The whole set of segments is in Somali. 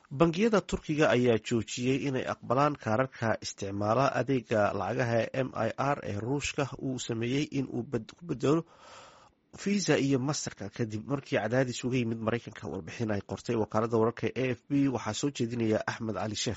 bangiyada turkiga ayaa joojiyey inay aqbalaan kaararka isticmaala adeega lacagaha MIR ee ruushka uu sameeyey in uu ku bedelo visa iyo masterka kadib markii cadaadis uga yimid maraykanka. warbixin ay qortay wakaalada wararka AFP waxaa soo jeedinaya axmed cali sheekh.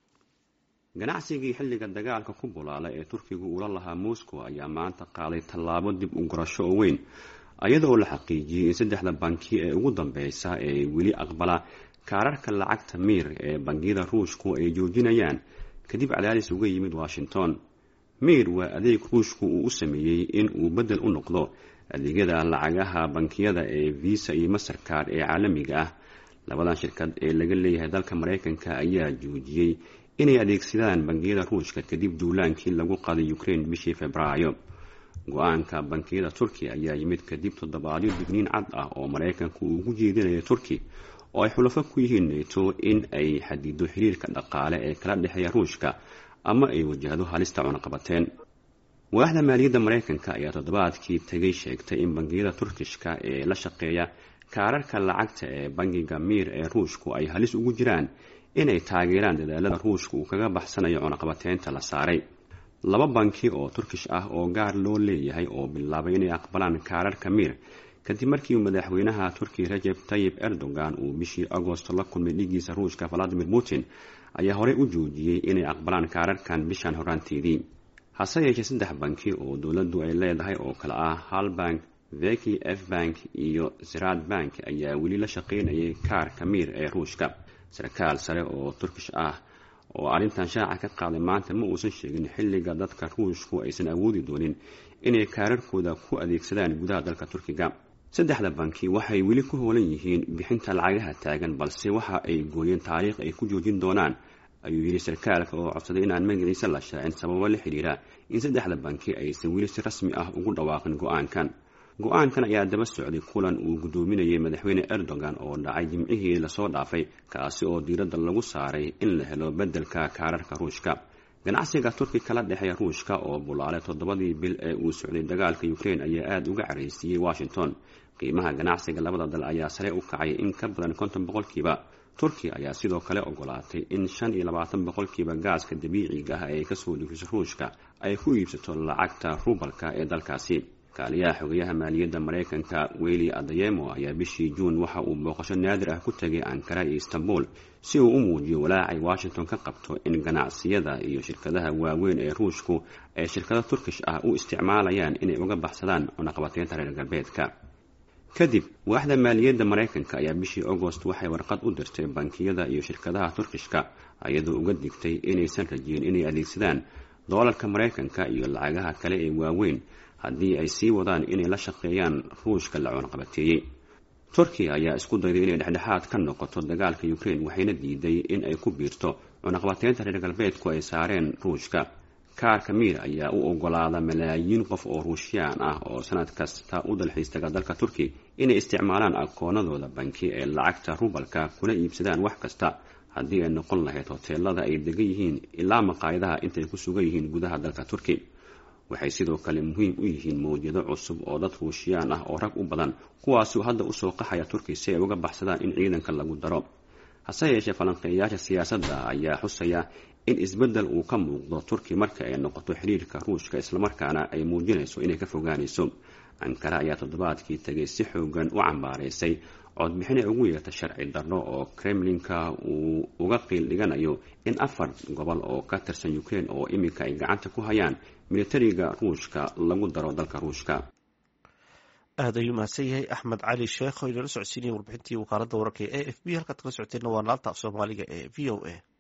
ganacsigii xilliga dagaalka ku bulaalay ee turkigu ula lahaa Moscow ayaa maanta qaaday tallaabo dib u gurasho oo weyn iyadoo la xaqiijiyay in saddexda banki ee ugu dambaysa ee weli aqbala kaararka lacagta mir ee bangiyada ruushku ay joojinayaan kadib cadaadis uga yimid Washington. mir waa adeeg ruushku uu u sameeyey in uu bedel u noqdo adeegyada lacagaha bankiyada ee Visa iyo Mastercard ee caalamiga ah. labadan shirkad ee laga leeyahay dalka Mareykanka ayaa joojiyay inay adeegsadaan bangiyada ruushka kadib duulaankii lagu qaaday Ukraine bishii Febraayo. go-aanka bankiyada Turkiga ayaa yimid kadib toddobaadyo digniin cad ah oo Mareykanku uu ugu jeedinayo Turkiga oo ay xulafo ku yihiin NATO in ay xadido xiriirka dhaqaale ee kala dhexeeya ruushka ama ay wajahdo halista cunaqabateen. waaxda maaliyadda Mareykanka ayaa toddobaadkii tagay sheegtay in bangiyada Turkishka ee la shaqeeya kaararka lacagta ee bangiga mir ee ruushku ay halis ugu jiraan inay taageeraan dadaalada ruushku uu kaga baxsanayo cunaqabateynta la saaray. laba banki oo Turkish ah oo gaar loo leeyahay oo bilaabay inay aqbalaan kaararka mir kadib markii madaxweynaha Turkiga Recep Tayyip Erdogan uu bishii Agoosto la kulmay dhigiisa Ruushka Vladimir Putin ayaa horey u joojiyay inay aqbalaan kaararkan bishan horaanteedii. hase yeeshee saddex banki oo dowladdu ay leedahay oo kala ah Halbank, Veki F-Bank iyo Ziraat Bank ayaa weli la shaqeynayay kaarka mir ee Ruushka. sarkaal sare oo Turkish ah oo arrintan shaaca ka qaaday maanta ma uusan sheegin xilliga dadka ruushku aysan awoodi doonin inay kaararkooda ku adeegsadaan gudaha dalka Turkiga. saddexda banki waxay weli ku hoolan yihiin bixinta lacagaha taagan balse waxa ay gooyeen taariikh ay ku joojin doonaan, ayuu yiri sarkaalka oo codsaday inaan magaciisa la shaacin sababo la xiriira in saddexda banki aysan weli si rasmi ah ugu dhawaaqin go-aankan ayaa daba socday kulan uu gudoominayay madaxweyne Erdogan oo dhacay jimcihii la soo dhaafay kaasi oo diiradda lagu saaray in la helo bedelka kaararka ruushka. ganacsiga Turkiga kala dhexeeya ruushka oo bulaalay toddobadii bil ee uu socday dagaalka Ukraine ayaa aad uga caraysiyay Washington. qiimaha ganacsiga labada dal ayaa sare u kacay in ka badan 50%. Turkiga ayaa sidoo kale ogolaatay in 25% gaaska dabiiciga ah ee ka soo dhigaysa ruushka ay ku iibsato lacagta rubalka ee dalkaasi. kaaliyaha xogayaha maaliyadda Mareykanka Weli Adeyemo ayaa bishii Juun waxa uu booqasho naadir ah ku tagay Ankara iyo Istanbul si uu u muujiyo walaacay Washington ka qabto in ganacsiyada iyo shirkadaha waaweyn ee ruushku ay shirkado Turkish ah u isticmaalayaan inay uga baxsadaan cunaqabateynta reer galbeedka. kadib waaxda maaliyadda Mareykanka ayaa bishii August waxay warqad u dirtay bankiyada iyo shirkadaha Turkishka iyadoo uga digtay inaysan rajeen inay adeegsadaan doolarka Mareykanka iyo lacagaha kale ee waaweyn haddii ay sii wadaan inay la shaqeeyaan ruushka la cunaqabateeyay. Turkiga ayaa isku dayday inay dhexdhexaad ka noqoto dagaalka Ukraine waxayna diiday in ay ku biirto cunaqabateynta reer galbeedku ay saareen ruushka. kaarka mir ayaa u ogolaada malaayiin qof oo Ruushiyaan ah oo sanad kasta u dalxiis taga dalka Turkiga inay isticmaalaan akoonadooda banki ee lacagta rubalka kuna iibsadaan wax kasta haddii ay noqon lahayd hoteelada ay degan yihiin ilaa maqaayadaha intay ku sugan yihiin gudaha dalka Turkiga. waxay sidoo kale muhiim u yihiin mowjado cusub oo dad Ruushiyaan ah oo rag u badan kuwaas oo hadda u soo qaxaya Turkiga si ay uga baxsadaan in ciidanka lagu daro. hase yeeshee falanqeeyaasha siyaasadda ayaa xusaya in isbedel uu ka muuqdo Turkiga marka ay noqoto xiriirka ruushka isla markaana ay muujinayso inay ka fogaanayso. Ankara ayaa toddobaadkii tagay si xoogan u cambaaraysay codbixin ay ugu yeertay sharci darro oo Kremlinka uu uga qiil dhiganayo in 4 gobol oo ka tirsan Ukraine oo iminka ay gacanta ku hayaan militariga ruushka lagu daro dalka ruushka. aad ayuu mahadsan yahay axmed cali sheekh oo inala socodsiinaya warbixintii wakaaladda wararka ee AFP. halkaad kala socoteenna waa laanta af Soomaaliga ee VOA.